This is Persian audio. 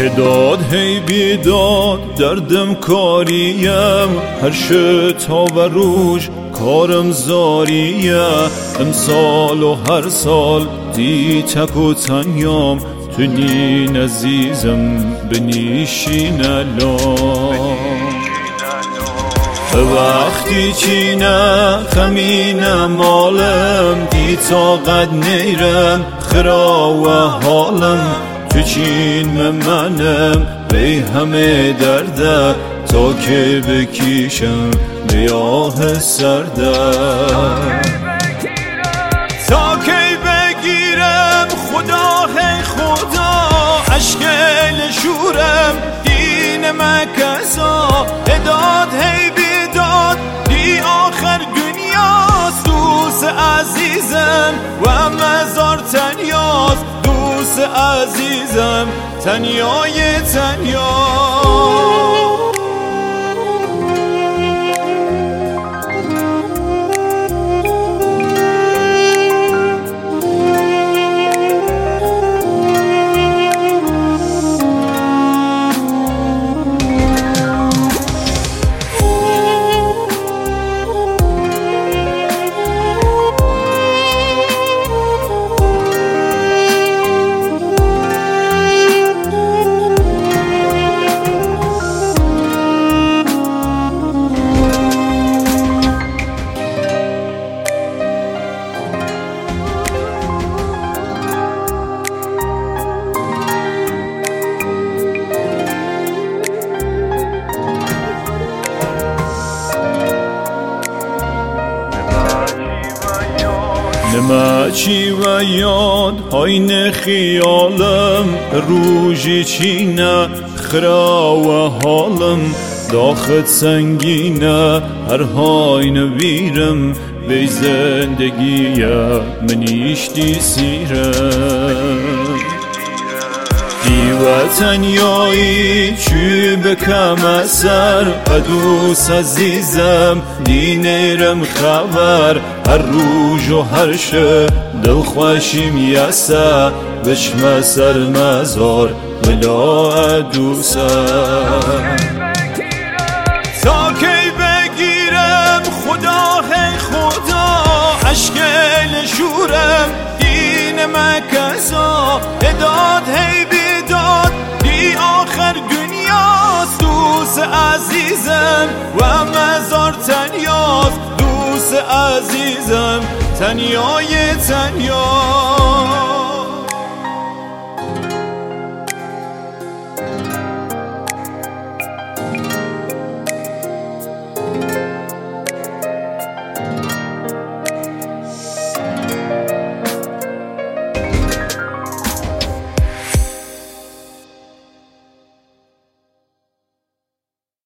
داد هی بیداد دردم کاریم، هر شتا و روش کارم زاریه. امسال و هر سال دی تک و تنیام، تو نین عزیزم بنیشین الان. وقتی چینه خمینه مالم، دی طاقت نیرم خرا و حالم. تو چین منم بی همه درده، تا که بکیشم بیاه سرده. تا که بگیرم خدا هی خدا، عشق نشورم دین مکسا. اداد هی بیداد دی آخر دنیاست، دوست عزیزم و مزار تنیاست. دوست عزیزم تنیای تنیا. نمچی و یاد آین خیالم، روژی چینه خرا و حالم. داخت سنگینه هر های نویرم، به زندگی منیشتی سیرم. دی و تنیایی چی بکم اثر، دوست عزیزم دی نیرم خبر. هر روز و هر شب دل خوشیم یسه، بشم سر مزار ولا دوسم. تا کی بگیرم خدا هی خدا، عشق نشورم دین مکسا. اداد هی بیداد دی آخر دنیاست، دوست عزیزم و مزار تنیاست. دوست عزیزم تنیای تنیا.